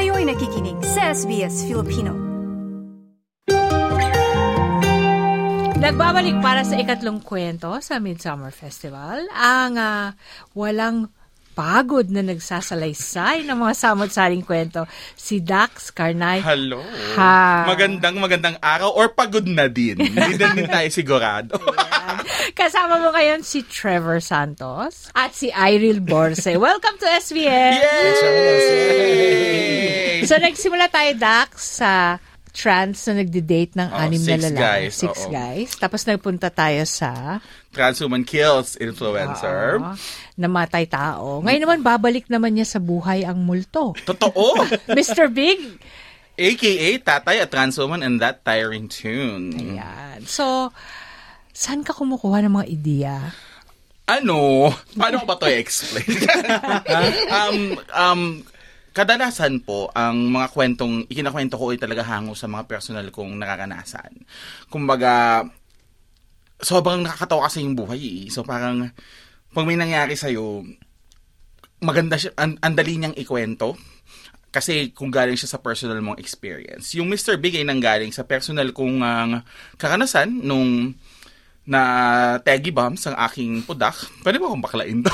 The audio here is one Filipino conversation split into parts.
Kayo'y nakikinig sa SBS Filipino. Nagbabalik para sa ikatlong kwento sa Midsummer Festival ang walang pagod na nagsasalaysay ng mga samot-saring kwento, si Dax Carnay. Hello. Magandang araw or pagod na din. Hindi din tayo sigurado. Kasama mo ngayon si Trevor Santos at si Iril Borse. Welcome to SBS! Yay! So nagsimula tayo, Dax, sa trans na nagde-date ng 6 na lalaki. 6 guys. Tapos nagpunta tayo sa Transwoman Kills influencer. Namatay tao. Ngayon naman, babalik naman niya sa buhay ang multo. Totoo! Mr. Big! AKA Tatay at Transwoman and That Tiring Tune. Ayan. So, saan ka kumukuha ng mga ideya? Paano ko ba ito i-explain? Kadalasan po, ang mga kwentong ikinakwento ko ay talaga hango sa mga personal kong nakakanasan. Kumbaga, sobrang nakakatawa kasi yung buhay. So parang, pag may nangyari sa'yo, maganda siya, ang dali niyang ikwento. Kasi kung galing siya sa personal mong experience. Yung Mr. Big ay nanggaling sa personal kong kakanasan nung na Teggy Bombs ang aking pudak. Pwede ba akong baklain to?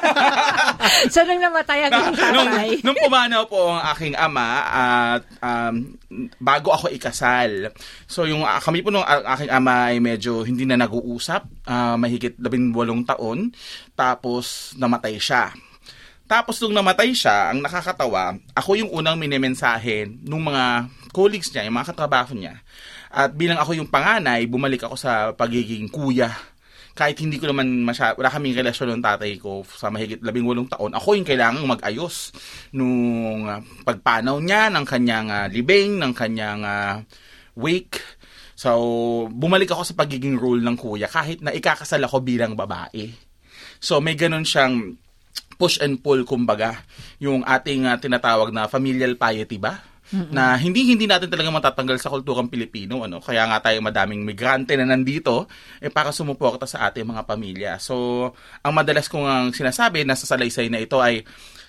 So, nung namatay ang tatay? Nung pumanaw po ang aking ama at bago ako ikasal. So, kami po nung aking ama ay medyo hindi na nag-uusap. Mahigit 18 taon. Tapos, namatay siya. Tapos, nung namatay siya, ang nakakatawa, ako yung unang minimensahe nung mga colleagues niya, yung mga katrabaho niya. At bilang ako yung panganay, bumalik ako sa pagiging kuya. Kahit hindi ko naman wala kaming relasyon ng tatay ko sa mahigit 18 taon, ako yung kailangang mag-ayos nung pagpanaw niya ng kanyang libing, ng kanyang wake. So, bumalik ako sa pagiging role ng kuya kahit na ikakasal ako bilang babae. So, may ganun siyang push and pull, kumbaga, yung ating tinatawag na familial piety ba? Na hindi natin talaga matatanggal sa kulturang Pilipino, kaya nga tayo madaming migrante na nandito para sumuporta sa ating mga pamilya. So, ang madalas kong sinasabi na sa salaysay na ito ay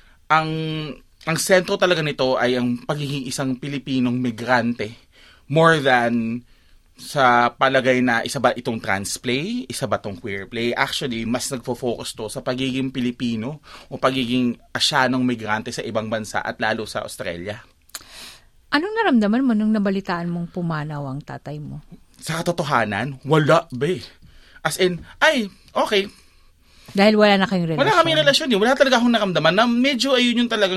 ang sentro talaga nito ay ang pagiging isang Pilipinong migrante more than sa palagay na isa ba itong trans play, isa ba itong queer play. Actually, mas nagfo-focus to sa pagiging Pilipino o pagiging Asyanong migrante sa ibang bansa at lalo sa Australia. Anong naramdaman mo nung nabalitaan mong pumanaw ang tatay mo? Sa katotohanan, wala, be. As in, okay. Dahil wala na kayong relasyon? Wala kaming relasyon yun. Wala talaga akong nakamdaman na medyo ayun yung talagang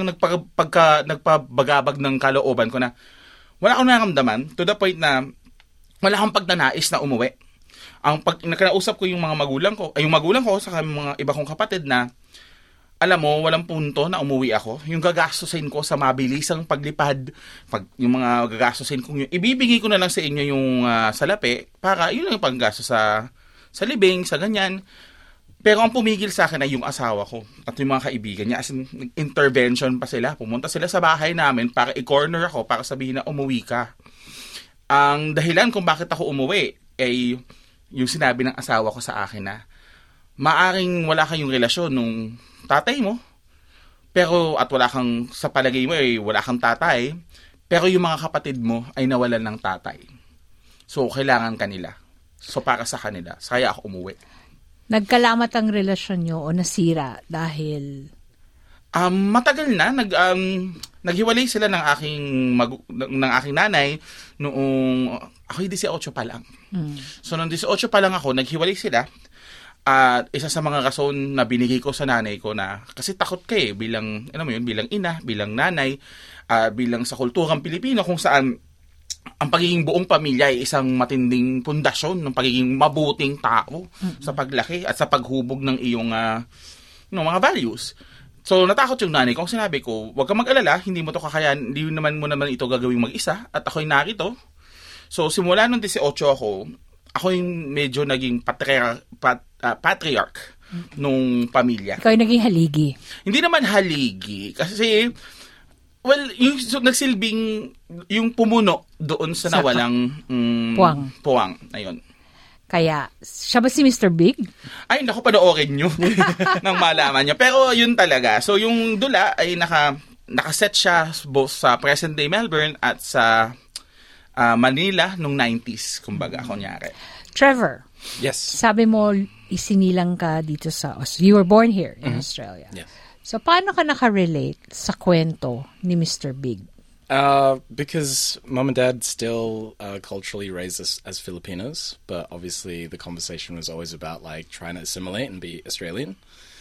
nagpabagabag ng kalooban ko na wala akong nakamdaman to the point na wala akong pagnanais na umuwi. Nakanausap ko yung mga magulang ko sa mga iba kong kapatid na alam mo, walang punto na umuwi ako. Yung gagastusin ko sa mabilisang paglipad, yung mga gagastusin ko, ibibigay ko na lang sa inyo yung salapi para yun lang yung panggasto sa libing, sa ganyan. Pero ang pumigil sa akin ay yung asawa ko at yung mga kaibigan niya. As in, intervention pa sila. Pumunta sila sa bahay namin para i-corner ako, para sabihin na umuwi ka. Ang dahilan kung bakit ako umuwi ay yung sinabi ng asawa ko sa akin na maaring wala kayong relasyon nung tatay mo, pero at wala kang, sa palagay mo ay wala kang tatay, pero yung mga kapatid mo ay nawalan ng tatay. So, kailangan kanila. So, para sa kanila. Kaya ako umuwi. Nagkalamat ang relasyon nyo o nasira dahil? Matagal na. Naghiwalay sila ng aking nanay noong ako 18 pa lang. So, noong 18 pa lang ako, naghiwalay sila. At isa sa mga rason na binigay ko sa nanay ko na kasi takot ka bilang bilang ina, bilang nanay, bilang sa kulturang Pilipino kung saan ang pagiging buong pamilya ay isang matinding pundasyon ng pagiging mabuting tao sa paglaki at sa paghubog ng iyong mga values. So natakot yung nanay ko. Sinabi ko, huwag kang mag-alala, hindi mo to kakayanin, hindi naman mo ito gagawing mag-isa at ako'y narito. So simula nung 18 ako yung medyo naging patriarch nung pamilya. Ikaw yung naging haligi. Hindi naman haligi. Kasi, yung nagsilbing, yung pumuno doon sa nawalang puwang. Ayun. Kaya, siya ba si Mr. Big? Ay, naku, panoorin nyo nang malaman nyo. Pero yun talaga. So, yung dula ay nakaset siya both sa present-day Melbourne at sa Manila nung 90s, kumbaga, kunyari. Trevor, Yes. sabi mo isinilang ka dito you were born here in Australia. Yes. So, paano ka nakarelate sa kwento ni Mr. Big? Because mom and dad still culturally raised us as Filipinos, but obviously the conversation was always about like trying to assimilate and be Australian.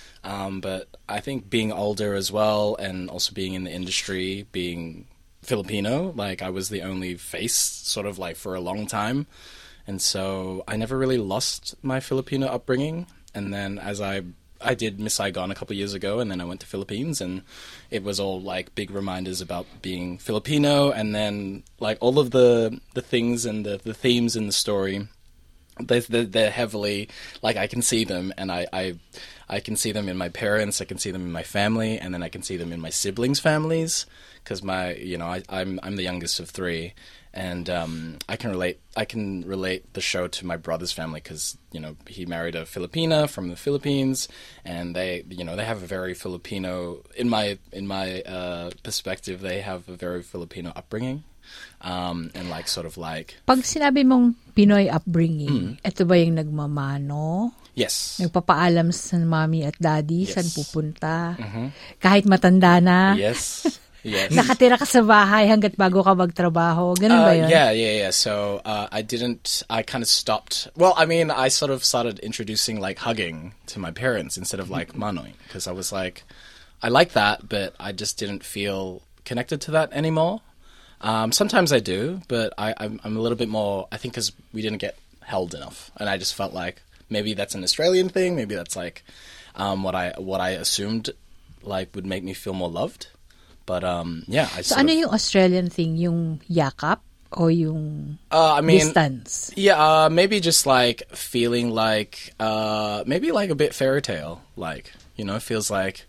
But I think being older as well, and also being in the industry, being Filipino, like I was the only face sort of like for a long time. And so I never really lost my Filipino upbringing. And then as I did Miss Saigon a couple of years ago, and then I went to Philippines, and it was all like big reminders about being Filipino, and then like all of the things and the themes in the story, they're heavily like I can see them, and I can see them in my parents, I can see them in my family, and then I can see them in my siblings' families, because I'm the youngest of three. And I can relate the show to my brother's family because he married a Filipina from the Philippines, and they have a very Filipino in my perspective, they have a very Filipino upbringing, and like sort of like. Pag sinabi mong Pinoy upbringing, ito ba yung nagmamano? Yes. Nagpapaalam sa mommy at daddy Yes. saan pupunta? Kahit matanda na? Yes. Yes. Nakatira ka sa bahay hanggat bago ka magtrabaho. Ganun ba yun? Yeah. So I kind of stopped. Well, I mean, I sort of started introducing like hugging to my parents instead of like manoy, because I was like, I like that, but I just didn't feel connected to that anymore. Sometimes I do, but I'm a little bit more, I think because we didn't get held enough. And I just felt like maybe that's an Australian thing. Maybe that's like what I assumed like would make me feel more loved. But yeah, So ano yung Australian thing? Yung yakap o yung distance? Yeah, maybe just like feeling like maybe like a bit fairy tale, like feels like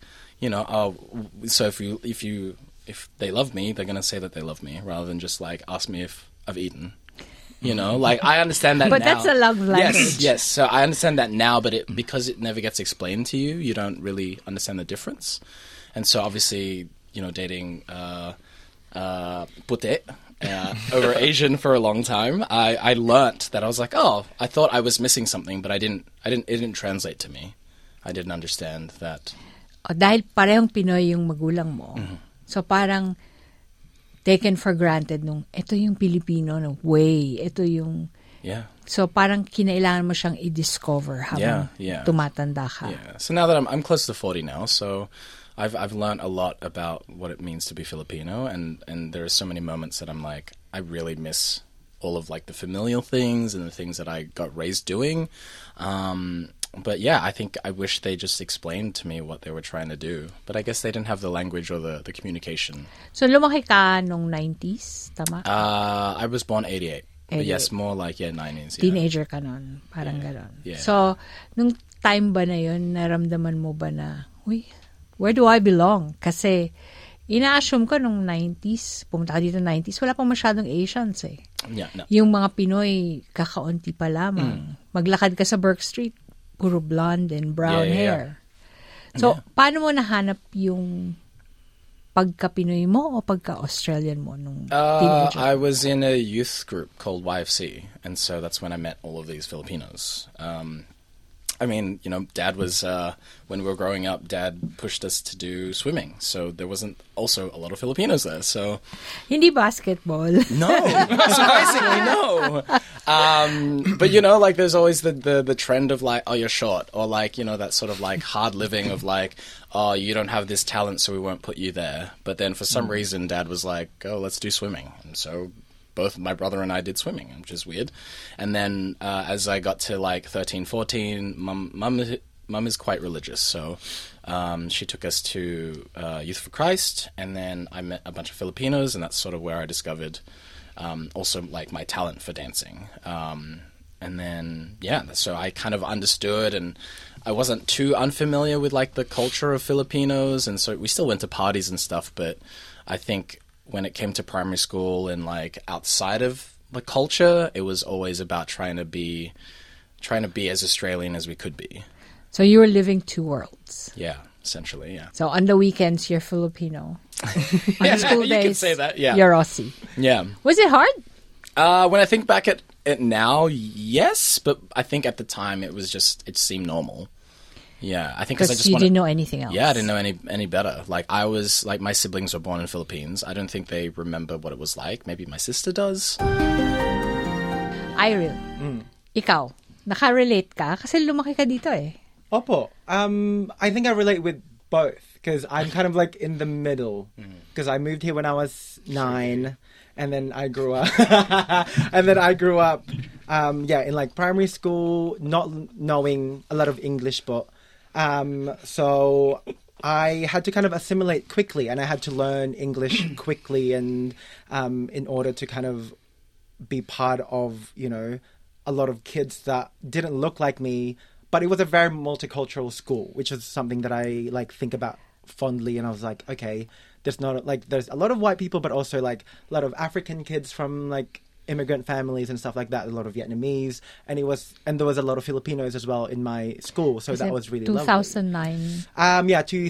so if they love me, they're gonna say that they love me rather than just like ask me if I've eaten. Like I understand that But now. that's a love language. Yes. So I understand that now, but because it never gets explained to you, you don't really understand the difference. And so obviously, dating pute over Asian for a long time, I learnt that I was like, oh, I thought I was missing something, but it didn't translate to me. I didn't understand that. Dahil parehong Pinoy yung magulang mo, so parang taken for granted ito yung Pilipino no way, ito yung so parang kinailangan mo siyang i-discover habang tumatanda ka. Yeah. So now that I'm close to 40 now, so I've learned a lot about what it means to be Filipino, and there are so many moments that I'm like, I really miss all of like the familial things and the things that I got raised doing. But yeah, I think I wish they just explained to me what they were trying to do. But I guess they didn't have the language or the communication. So lumaki ka nung 90s, tama? I was born 88. But yes, more like 90s. Yeah. Teenager ka nun, parang ganon. Yeah. So, nung time ba na yun, naramdaman mo ba na, where do I belong? Kasi, ina-assume ko nung 90s, pumunta ka dito 90s, wala pang masyadong Asians eh. Yeah, no. Yung mga Pinoy, kakaunti pa lamang. Maglakad ka sa Burke Street, puro blonde and brown hair. So, paano mo nahanap yung pagka-Pinoy mo o pagka-Australian mo nung teenager? I was in a youth group called YFC, and so that's when I met all of these Filipinos. I mean, Dad was, when we were growing up, Dad pushed us to do swimming. So there wasn't also a lot of Filipinos there. So Hindi basketball. No, surprisingly, no. But, like there's always the trend of like, oh, you're short. Or like, that sort of like hard living of like, oh, you don't have this talent, so we won't put you there. But then for some reason, Dad was like, oh, let's do swimming. And so both my brother and I did swimming, which is weird. And then as I got to like 13, 14, mum is quite religious. So she took us to Youth for Christ, and then I met a bunch of Filipinos, and that's sort of where I discovered also like my talent for dancing. And then, so I kind of understood, and I wasn't too unfamiliar with like the culture of Filipinos. And so we still went to parties and stuff, but I think when it came to primary school and like outside of the culture, it was always about trying to be as Australian as we could be. So you were living two worlds. Yeah, essentially, yeah. So on the weekends, you're Filipino. On school you days, can say that, yeah. you're Aussie. Yeah. Was it hard? When I think back at it now, yes, but I think at the time it seemed normal. Yeah, I think Because you didn't know anything else. Yeah, I didn't know any better. Like my siblings were born in Philippines. I don't think they remember what it was like. Maybe my sister does. Iril, ikaw, nakarelate ka kasi lumaki ka dito eh. Opo. I think I relate with both because I'm kind of like in the middle because I moved here when I was 9 and then I grew up in like primary school not knowing a lot of English, but so I had to kind of assimilate quickly and I had to learn English quickly and in order to kind of be part of, you know, a lot of kids that didn't look like me. But it was a very multicultural school, which is something that I like think about fondly. And I was like, okay, there's a lot of white people, but also like a lot of African kids from like immigrant families and stuff like that. A lot of Vietnamese, and there was a lot of Filipinos as well in my school. So that was really 2009? lovely.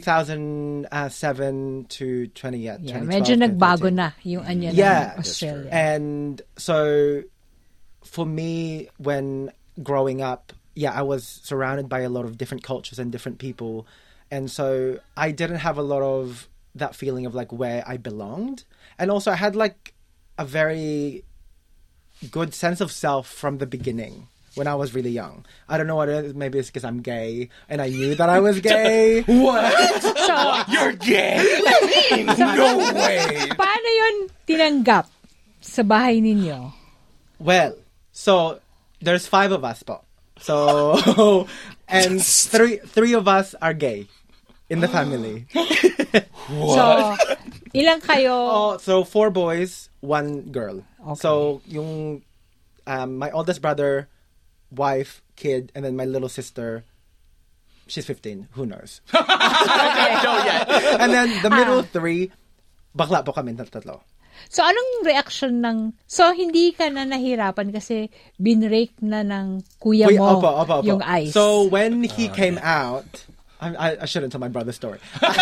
2007 to 20. Yeah, medyo nagbago na yung anya ng Australia. And so for me, when growing up, I was surrounded by a lot of different cultures and different people. And so I didn't have a lot of that feeling of like where I belonged. And also I had like a very good sense of self from the beginning when I was really young. I don't know what it is. Maybe it's because I'm gay and I knew that I was gay. What? You're gay? No way. Paano yun tinanggap sa bahay ninyo? Well, so there's 5 of us po. So, and three of us are gay in the family. So, ilang kayo? So 4 boys, 1 girl. Okay. So, yung my oldest brother, wife, kid, and then my little sister, she's 15. Who knows? I don't know yet. And then the middle 3, bakla po kami tatlo. So, anong reaction ng... So, hindi ka na nahirapan kasi binrake na ng kuya mo Opo. yung ice. So, when he came out... I shouldn't tell my brother's story.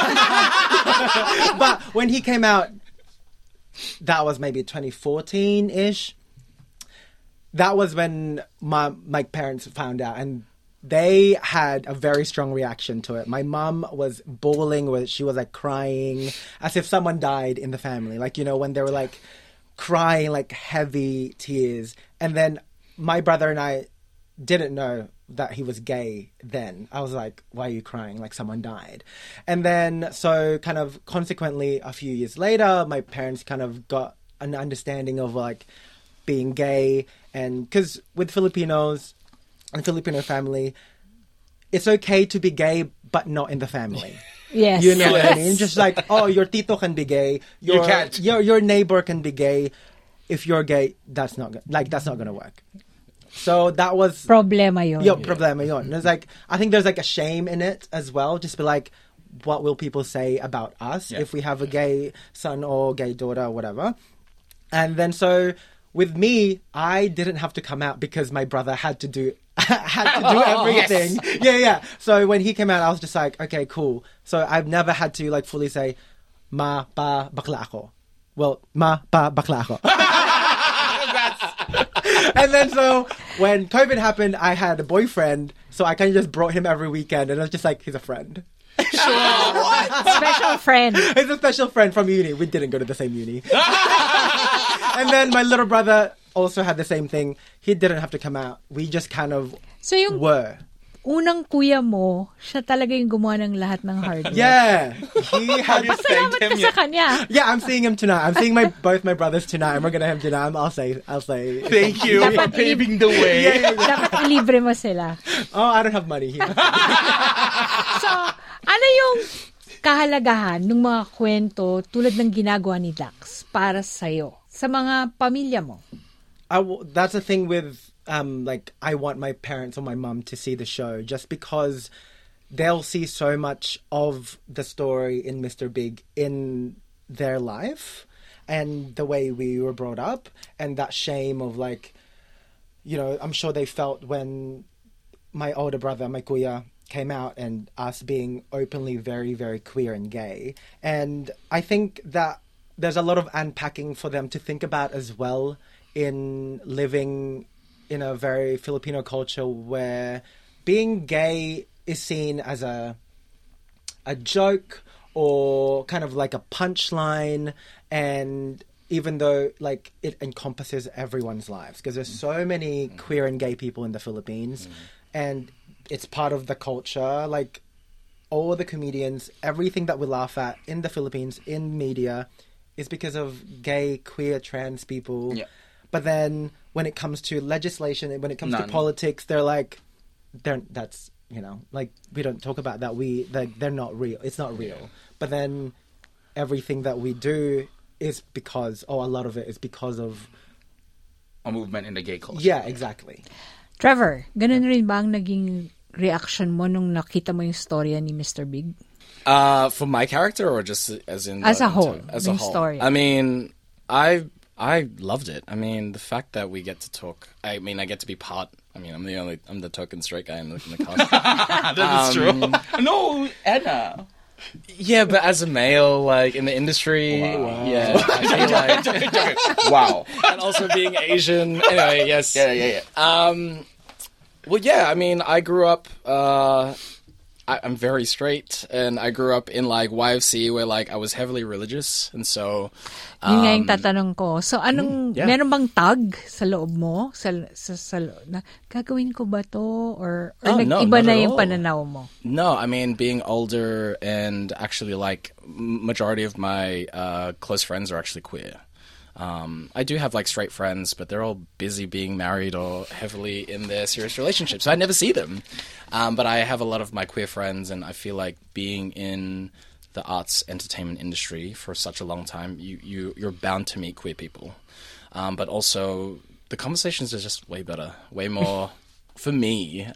But when he came out, that was maybe 2014-ish. That was when my parents found out, and they had a very strong reaction to it. My mom was bawling, she was like crying as if someone died in the family. Like, you know, when they were like crying like heavy tears. And then my brother and I didn't know that he was gay then. I was like, why are you crying? Like someone died. And then so kind of consequently a few years later, my parents kind of got an understanding of like being gay. And because with Filipinos and Filipino family, it's okay to be gay, but not in the family. Yes. You know what I mean? Just like, oh, your tito can be gay. You can't. Your neighbor can be gay. If you're gay, that's not going to work. So that was... Problema yun. Problema yun. There's like, I think there's like a shame in it as well. Just be like, what will people say about us if we have a gay son or gay daughter or whatever? And then so with me, I didn't have to come out because my brother had to do everything. Yes. Yeah. So when he came out, I was just like, okay, cool. So I've never had to like fully say, ma, pa, bakla ako. Well, ma, pa, bakla ako. And then so when COVID happened, I had a boyfriend, so I kind of just brought him every weekend, and I was just like, he's a friend. Special friend. He's a special friend from uni. We didn't go to the same uni. And then my little brother also had the same thing. He didn't have to come out. We just kind of were. Unang kuya mo, siya talaga yung gumawa ng lahat ng hard work. Yeah. Pasalamat ka sa kanya. Yeah, I'm seeing him tonight. I'm seeing both my brothers tonight, and we're gonna have dinner. I'll say. Thank you for paving the way. Dapat ilibre mo sila. Oh, I don't have money here. So, ano yung kahalagahan ng mga kwento tulad ng ginagawa ni Dax para sa'yo, sa mga pamilya mo? That's the thing with like I want my parents or my mum to see the show just because they'll see so much of the story in Mr. Big in their life and the way we were brought up and that shame of like, you know, I'm sure they felt when my older brother, my kuya, came out and us being openly very, very queer and gay. And I think that there's a lot of unpacking for them to think about as well in living in a very Filipino culture where being gay is seen as a joke or kind of like a punchline, and even though like it encompasses everyone's lives, because there's so many queer and gay people in the Philippines, and it's part of the culture. Like all the comedians, everything that we laugh at in the Philippines in media is because of gay, queer, trans people. Yeah. But then when it comes to legislation, when it comes to politics, that's, you know, like, we don't talk about that. They're not real. It's not real. But then everything that we do is because, a lot of it is because of a movement in the gay culture. Yeah, exactly. Trevor, ganun rin ba ang naging reaction mo nung nakita mo yung storya ni Mr. Big? For my character, or just as in as a whole, as a whole story. I mean, I loved it. I mean, the fact that we get to talk. I mean, I get to be part. I mean, I'm the token straight guy in the cast. That is true. No, Anna. Yeah, but as a male, like in the industry, yeah, I feel like Wow. and also being Asian. Anyway, yes, Yeah. Well, yeah. I mean, I grew up. I'm very straight, and I grew up in like YFC, where like I was heavily religious, and so. Yun nga yung tatanong ko. So, meron bang tag sa loob mo? Sa na, gagawin ko ba to? Or nag-iba na yung pananaw mo? No, I mean, being older and actually like majority of my close friends are actually queer. I do have like straight friends, but they're all busy being married or heavily in their serious relationships, so I never see them. But I have a lot of my queer friends, and I feel like being in the arts entertainment industry for such a long time, you're bound to meet queer people. But also the conversations are just way better, way more for me,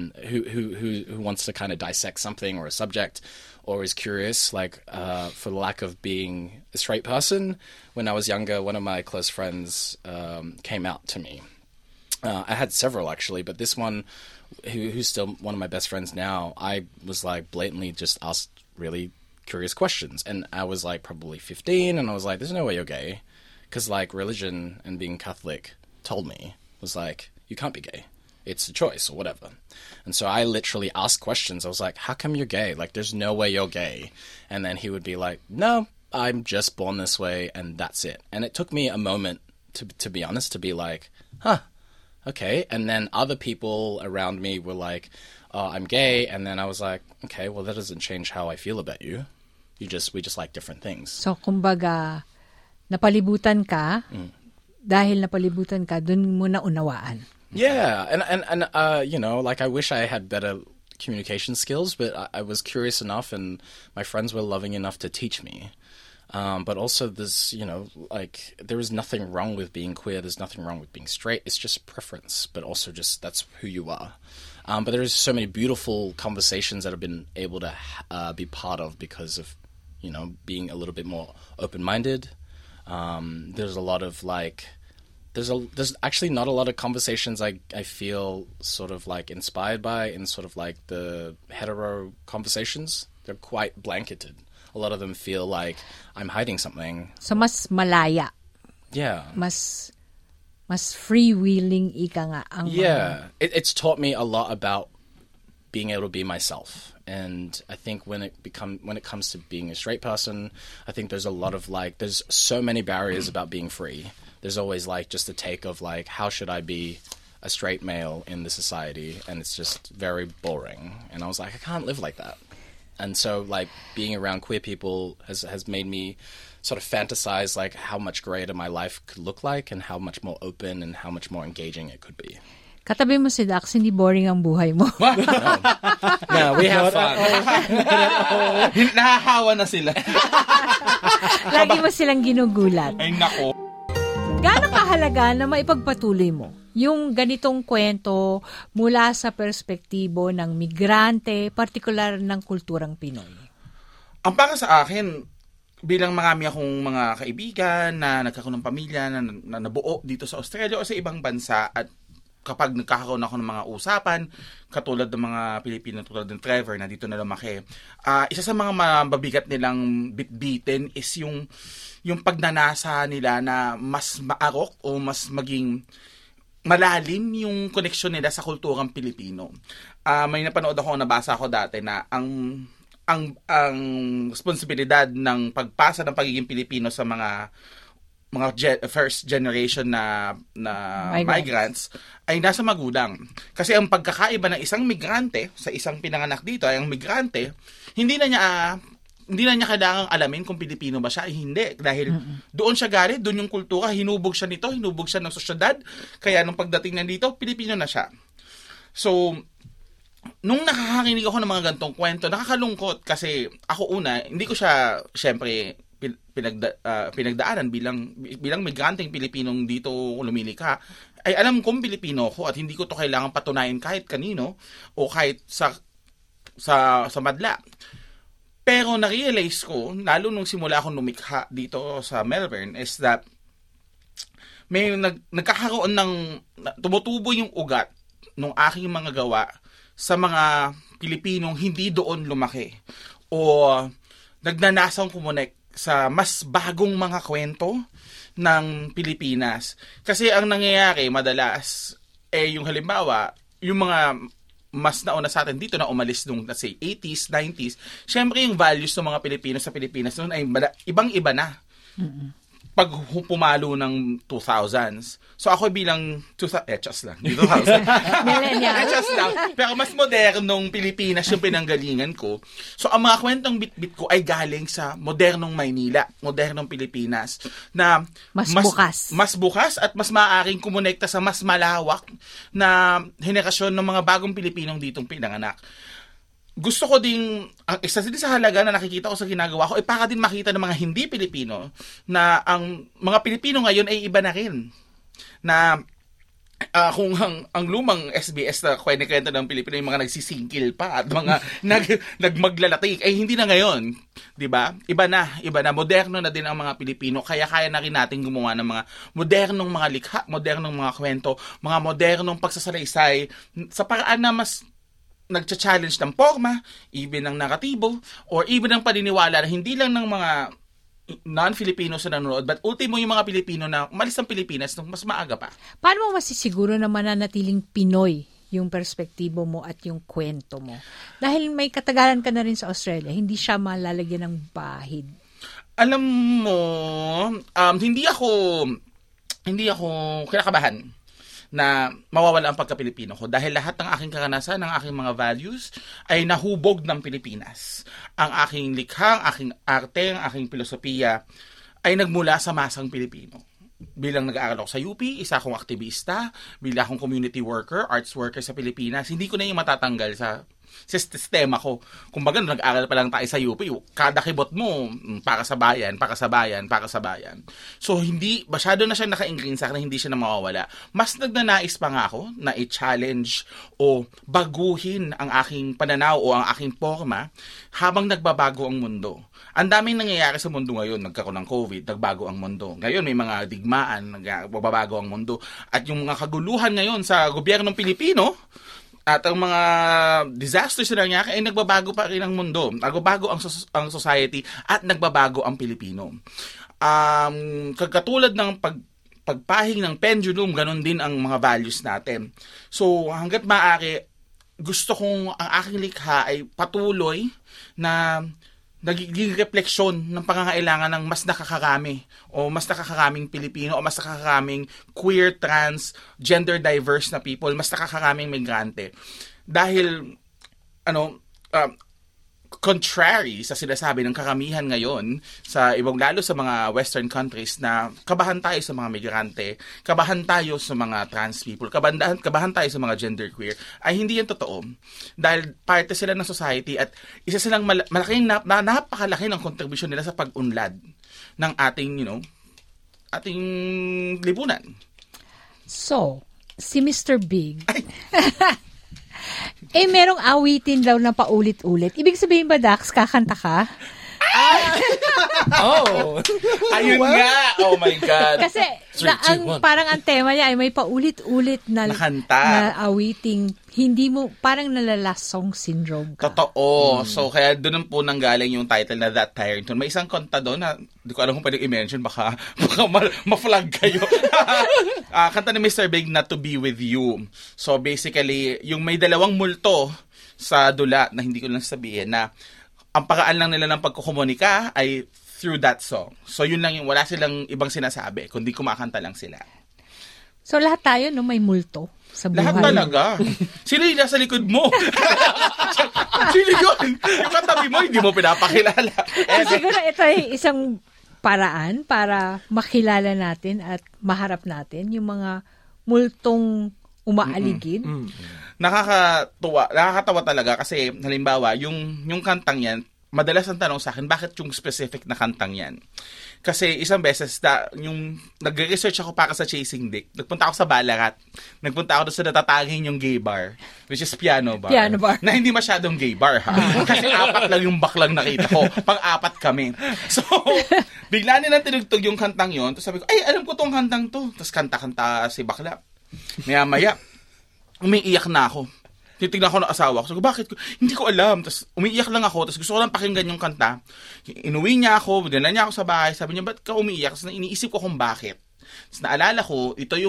who wants to kind of dissect something or a subject, or is curious, like, for the lack of being a straight person. When I was younger, one of my close friends came out to me. I had several, actually, but this one, who's still one of my best friends now, I was, like, blatantly just asked really curious questions. And I was, like, probably 15, and I was like, there's no way you're gay. Because, like, religion and being Catholic told me, was like, you can't be gay. It's a choice or whatever. And so I literally asked questions. I was like, how come you're gay? Like, there's no way you're gay. And then he would be like, no, I'm just born this way, and that's it. And it took me a moment, to be honest, to be like, huh, okay. And then other people around me were like, oh, I'm gay. And then I was like, okay, well, that doesn't change how I feel about you. We just like different things. So, kumbaga, napalibutan ka, dahil napalibutan ka, dun mo na unawaan. Yeah, and you know, like, I wish I had better communication skills, but I was curious enough, and my friends were loving enough to teach me. But also, there's, you know, like, there is nothing wrong with being queer. There's nothing wrong with being straight. It's just preference, but also just that's who you are. But there's so many beautiful conversations that I've been able to be part of because of, you know, being a little bit more open-minded. There's a lot of, like, there's actually not a lot of conversations I feel sort of like inspired by in sort of like the hetero conversations. They're quite blanketed. A lot of them feel like I'm hiding something. So, mas malaya. Yeah. Mas freewheeling ika nga ang yeah. It's taught me a lot about being able to be myself. And I think when it comes to being a straight person, I think there's a lot of like, there's so many barriers about being free. There's always like just a take of like, how should I be a straight male in the society? And it's just very boring. And I was like, I can't live like that. And so like being around queer people has made me sort of fantasize like how much greater my life could look like and how much more open and how much more engaging it could be. Katabi mo si Dax, hindi boring ang buhay mo. No, we have fun. Nahahawa na sila. Lagi mo silang ginugulat. Ay, nako. Gaano kahalaga na maipagpatuloy mo yung ganitong kwento mula sa perspektibo ng migrante, partikular ng kulturang Pinoy? Ang para sa akin, bilang marami akong mga kaibigan na nagkakaroon ng pamilya na nabuo dito sa Australia o sa ibang bansa, at kapag nagkakaroon ako ng mga usapan, katulad ng mga Pilipino, tulad ng Trevor, na dito na lumaki, isa sa mga mabibigat nilang bitbitin is yung pagnanasa nila na mas maarok o mas maging malalim yung connection nila sa kulturang Pilipino. May napanood ako, nabasa ako dati na ang responsibilidad ng pagpasa ng pagiging Pilipino sa mga first generation na migrants ay nasa magulang. Kasi ang pagkakaiba ng isang migrante sa isang pinanganak dito ay ang migrante, hindi na niya kailangang alamin kung Pilipino ba siya ay hindi. Dahil doon siya galing, doon yung kultura, hinubog siya nito, hinubog siya ng sosyedad. Kaya nung pagdating niya dito, Pilipino na siya. So, nung nakakakinig ako ng mga gantong kwento, nakakalungkot kasi ako hindi ko siya, syempre, pinagdaanan bilang migranteng Pilipinong dito lumilika, ay alam kong Pilipino ko at hindi ko to kailangan patunayan kahit kanino o kahit sa madla. Pero na-realize ko, lalo nung simula akong lumikha dito sa Melbourne, is that may nagkakaroon ng tumutubo yung ugat ng aking mga gawa sa mga Pilipinong hindi doon lumaki o nagnanasang kumunek sa mas bagong mga kwento ng Pilipinas. Kasi ang nangyayari madalas, yung halimbawa, yung mga mas nauna sa atin dito na umalis nung, let's say, 80s, 90s, syempre yung values ng mga Pilipino sa Pilipinas noon ay ibang-iba na. Pag pumalo ng 2000s. So ako bilang 2000 lang. 2000. Echos lang. Pero mas modernong Pilipinas yung pinanggalingan ko. So ang mga kwentong bit-bit ko ay galing sa modernong Maynila, modernong Pilipinas na mas bukas at mas maaaring kumonekta sa mas malawak na henerasyon ng mga bagong Pilipinong ditong pinanganak. Gusto ko ding, isa din sa halaga na nakikita ko sa ginagawa ko, ay para din makita ng mga hindi Pilipino na ang mga Pilipino ngayon ay iba na rin. Na kung ang lumang SBS na kwento ng Pilipino, yung mga nagsisingkil pa at mga nagmaglalatik, ay hindi na ngayon. Diba? Iba na. Moderno na din ang mga Pilipino. Kaya na rin natin gumawa ng mga modernong mga likha, modernong mga kwento, mga modernong pagsasalaysay sa paraan na mas nagcha-challenge ng forma, even ng naratibo, or even ng paniniwala na hindi lang ng mga non-Filipino sa nanonood, but ultimo yung mga Pilipino na umalis ng Pilipinas nung mas maaga pa. Paano mo masisiguro na mananatiling Pinoy yung perspektibo mo at yung kwento mo? Dahil may katagalan ka na rin sa Australia, hindi siya malalagyan ng bahid. Alam mo, hindi ako kinakabahan na mawawala ang pagka-Pilipino ko dahil lahat ng aking karanasan, ng aking mga values ay nahubog ng Pilipinas. Ang aking likha, ang aking arte, ang aking filosofiya ay nagmula sa masang Pilipino. Bilang nag-aaral ako sa UP, isa akong aktivista, bilang akong community worker, arts worker sa Pilipinas, hindi ko na yung matatanggal sa sistema ko. Kumbaga, nag-aaral pa lang tayo sa UP, kada kibot mo, para sa bayan. So, hindi, masyado na siya naka-ingrain sa akin na hindi siya na mawawala. Mas nagnanais pa nga ako na i-challenge o baguhin ang aking pananaw o ang aking forma habang nagbabago ang mundo. Ang daming nangyayari sa mundo ngayon, nagkaroon ng COVID, nagbago ang mundo. Ngayon, may mga digmaan, nagbabago ang mundo. At yung mga kaguluhan ngayon sa gobyernong Pilipino, at ang mga disasters na nangyayari ay nagbabago pa rin ang mundo. Nagbabago ang society at nagbabago ang Pilipino. Katulad ng pagpahing ng pendulum, ganun din ang mga values natin. So hanggat maaari, gusto kong ang aking likha ay patuloy na nagiging refleksyon ng pangangailangan ng mas nakakaraming Pilipino o mas nakakaraming queer, trans, gender diverse na people, mas nakakaraming migrante. Dahil contrary sa sinasabi ng karamihan ngayon sa ibang lalo sa mga western countries na kabahan tayo sa mga migrante, kabahan tayo sa mga trans people, kabahan tayo sa mga genderqueer, ay hindi yan totoo. Dahil parte sila ng society at isa silang napakalaki ng kontribusyon nila sa pag-unlad ng ating ating lipunan. So, si Mr. Big merong awitin daw na paulit-ulit. Ibig sabihin ba, Dax, kakanta ka? Oh! Ayun nga! Oh my God! Kasi parang ang tema niya ay may paulit-ulit na kanta. Na awiting, hindi mo, parang nalalasong syndrome ka. Totoo. So, kaya doon po nanggaling yung title na That Tiring Tune. May isang kanta doon na, di ko alam kung pwedeng i-mention, baka ma-flag kayo. Kanta ni Mr. Big na To Be With You. So, basically, yung may dalawang multo sa dula na hindi ko lang sabihin na ang paraan lang nila ng pagkukomunika ay through that song. So, yun lang yung wala silang ibang sinasabi, kundi kumakanta lang sila. So, lahat tayo, no, may multo sa buhay. Lahat talaga. Sino yung nasa likod mo? Sino yun? Yung katabi mo, hindi mo pinapakilala. Siguro ito ay isang paraan para makilala natin at maharap natin yung mga multong umaaligid. Nakakatawa talaga kasi halimbawa, yung kantang yan, madalas ang tanong sa akin, bakit yung specific na kantang yan? Kasi isang beses, yung nagre-research ako para sa Chasing Dick, nagpunta ako sa Ballarat. Nagpunta ako doon sa natatanging yung gay bar, which is piano bar. Piano bar. Na hindi masyadong gay bar, ha? Kasi 4 lang yung baklang nakita ko. Pang-4 kami. So, bigla nilang tinugtog yung kantang yon. Tapos sabi ko, ay, alam ko tong kantang to. Tapos kanta-kanta si bakla. Maya-maya, umiiyak na ako. Titignan ko ng asawa ko. So, bakit? Hindi ko alam. Tapos, umiiyak lang ako. Tapos, gusto ko lang pakinggan yung kanta. Inuwi niya ako. Dinala niya ako sa bahay. Sabi niya, ba't ka umiiyak? Tapos, iniisip ko kung bakit. Tapos, naalala ko, ito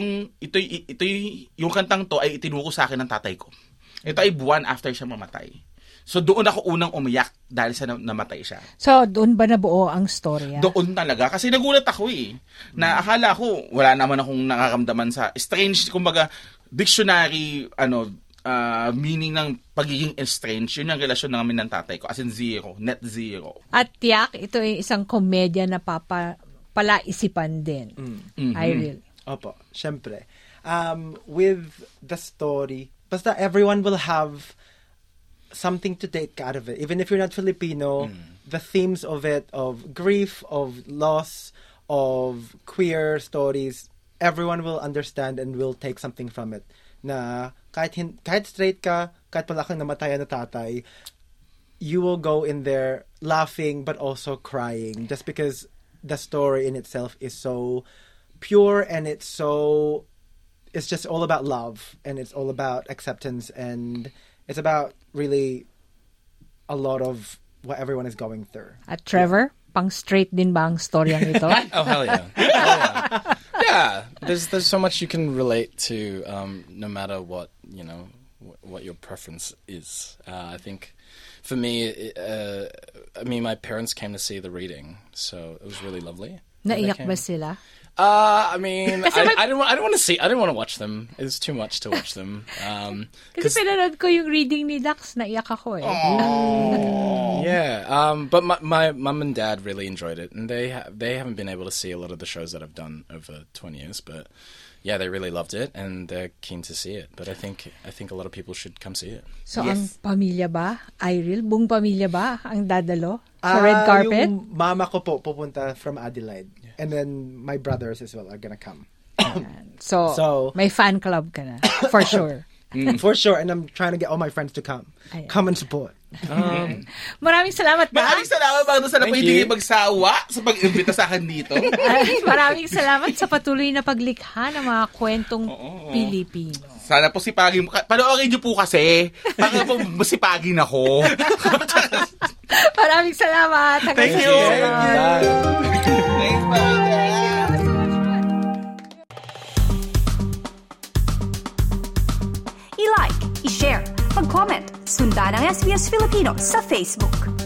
yung kantang to ay itinuro sa akin ng tatay ko. Ito ay buwan after siya mamatay. So, doon ako unang umiyak dahil sa namatay siya. So, doon ba nabuo ang storya? Doon talaga. Kasi nagulat ako na akala ko, wala naman akong nakakamdaman sa strange, kumbaga, dictionary, meaning ng pagiging estranged, yun yung relasyon namin ng tatay ko. As in zero. Net zero. At tiyak, ito ay isang komedya na palaisipan din. Iril. Opo, syempre. With the story, basta everyone will have something to take out of it. Even if you're not Filipino, the themes of it, of grief, of loss, of queer stories, everyone will understand and will take something from it. Na kahit straight ka, kahit pala kang namatayan na tatay, you will go in there laughing but also crying just because the story in itself is so pure and it's just all about love and it's all about acceptance and it's about really a lot of what everyone is going through. At Trevor, pang straight din ba ang storyang ito? Oh, hell yeah. Yeah, there's so much you can relate to, no matter what what your preference is. I think for me, my parents came to see the reading, so it was really lovely. Naiyak ba sila? I didn't want to watch them. It was too much to watch them. Kasi pinanood ko yung reading ni Dax, naiyak ako eh. Yeah, but my mum and dad really enjoyed it, and they haven't been able to see a lot of the shows that I've done over 20 years, but yeah, they really loved it, and they're keen to see it. But I think a lot of people should come see it. So, ang pamilya ba, Iril, buong pamilya ba ang dadalo sa red carpet? Yung mama ko po pupunta from Adelaide. And then my brothers as well are gonna come. So, may fan club ka na, for sure. For sure, and I'm trying to get all my friends to come. Ayan. Come and support. Maraming salamat ba? Maraming salamat bang sa hindi magsawa sa pag-imbita sa akin dito. Maraming salamat sa patuloy na paglikha ng mga kwentong Pilipino. Sana po sipagin mo. Panoorin niyo po kasi. Para po masipagin ako. Maraming salamat. Thank you. Thanks, Mother. I-like, i-share, mag-comment, sundan ang SBS Filipino sa Facebook.